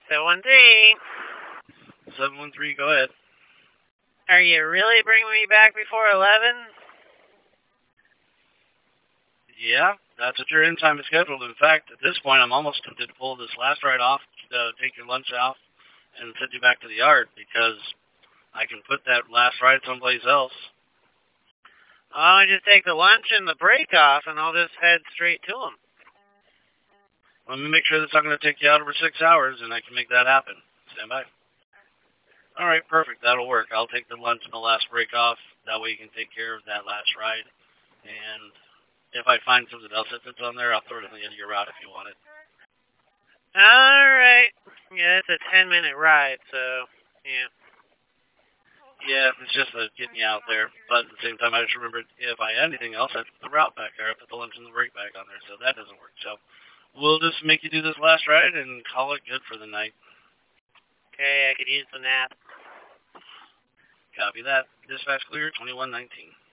713. 713, go ahead. Are you really bringing me back before 11? Yeah, that's what your end time is scheduled. In fact, at this point, I'm almost tempted to pull this last ride off, take your lunch off, and send you back to the yard because I can put that last ride someplace else. I'll just take the lunch and the break off, and I'll just head straight to him. Let me make sure that's not going to take you out over 6 hours, and I can make that happen. Stand by. All right, perfect. That'll work. I'll take the lunch and the last break off. That way you can take care of that last ride. And if I find something else that's on there, I'll throw it in the end of your route if you want it. All right. Yeah, it's a 10-minute ride, so, yeah. Yeah, it's just getting you out there. But at the same time, I just remembered if I had anything else, I'd put the route back there. I put the lunch and the break back on there, so that doesn't work. So we'll just make you do this last ride and call it good for the night. Okay, I could use the nap. Copy that. Dispatch clear, 2119.